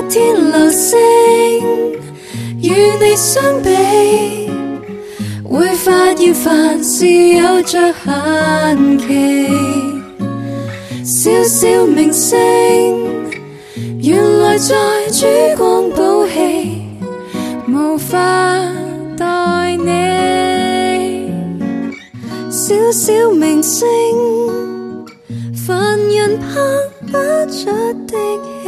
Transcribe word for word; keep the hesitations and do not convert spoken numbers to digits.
天流星與你相比，會發現凡事有着限期。小小明星原來在珠光寶氣，無法待你。小小明星凡人拍不出的